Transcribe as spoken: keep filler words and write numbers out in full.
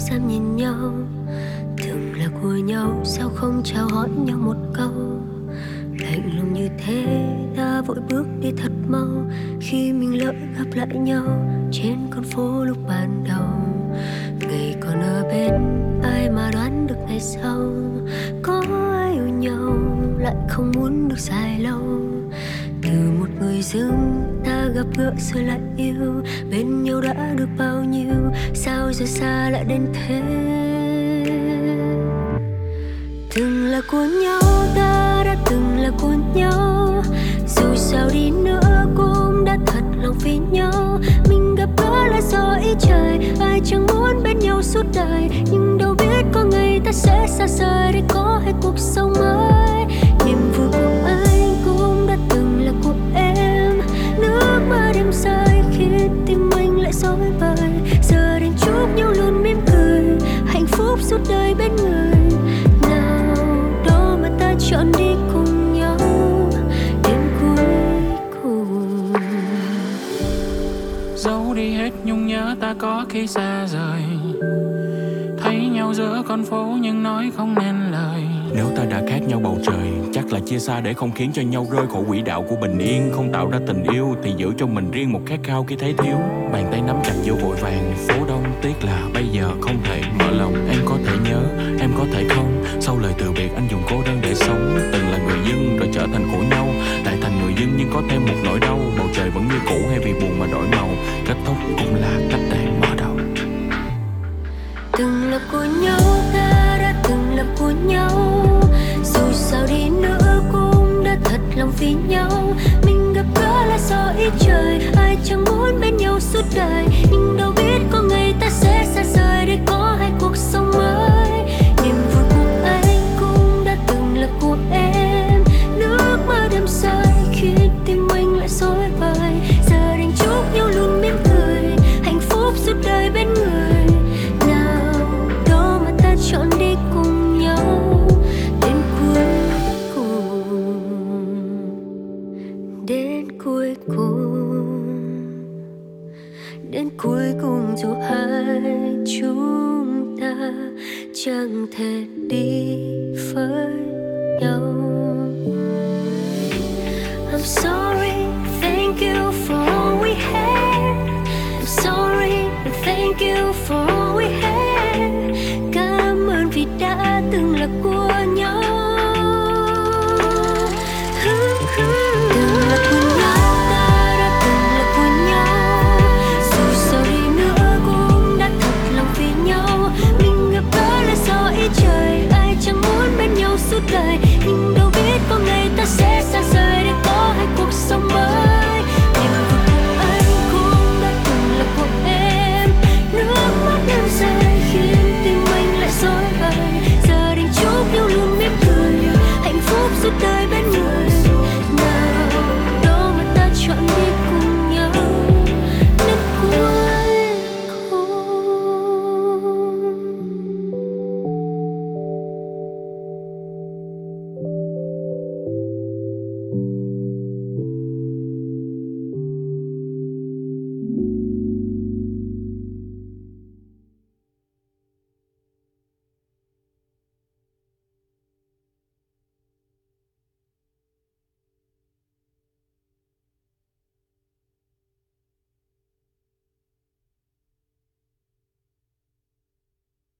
dám nhìn nhau. Từng là của nhau, sao không chào hỏi nhau một câu. Lạnh lùng như thế đã vội bước đi thật mau, khi mình lỡ gặp lại nhau trên con phố lúc ban đầu. Ngày còn ở bên, ai mà đoán được ngày sau có ai yêu nhau lại không muốn được dài lâu. Từ một người dưng ta gặp gỡ rồi lại yêu, bên nhau đã được bao nhiêu, sao giờ xa lại đến thế. Từng là của nhau, ta đã từng là của nhau, dù sao đi nữa cũng đã thật lòng vì nhau. Mình gặp gỡ là do ý trời, ai chẳng muốn bên nhau suốt đời, nhưng đâu biết có ngày ta sẽ xa rời để có hai cuộc sống mới. Niềm vui của anh cũng đã từng là của em, nước mưa đêm rơi khi tim anh lại rối bời. Giờ đành chúc nhau luôn mỉm cười, hạnh phúc suốt đời bên người. Chọn đi cùng nhau đến cuối cùng. Giấu đi hết nhung nhớ ta có khi xa rời, thấy nhau giữa con phố nhưng nói không nên lời. Nếu ta đã khác nhau bầu trời, chắc là chia xa để không khiến cho nhau rơi khỏi quỹ đạo của bình yên. Không tạo ra tình yêu thì giữ cho mình riêng một khát khao khi thấy thiếu. Bàn tay nắm chặt vô vội vàng, phố đông tiếc là bây giờ không thể mở lòng. Em có thể nhớ, em có thể không. Sau lời từ biệt anh dùng cô đơn để sống. Từng là người dân rồi trở thành khổ nhau, lại thành người dân nhưng có thêm một nỗi đau. Bầu trời vẫn như cũ hay vì buồn mà đổi màu, kết thúc cũng là cách để mở đầu. Từng là của nhau, ta đã từng là của nhau, dù sao đi nữa cũng đã thật lòng vì nhau. Mình gặp gỡ là do ý trời, ai chẳng muốn bên nhau suốt đời, nhưng đâu biết có ngày ta sẽ xa rời để có hai cuộc sống mới. Niềm vui của anh cũng đã từng là của em, nước mưa đêm rơi khi tim anh lại rối bời. Giờ đành chúc nhau luôn mỉm cười, hạnh phúc suốt đời bên người. Chọn đi cùng nhau đến cuối cùng, đến cuối cùng, đến cuối cùng dù hai chúng ta chẳng thể đi với nhau. I'm sorry.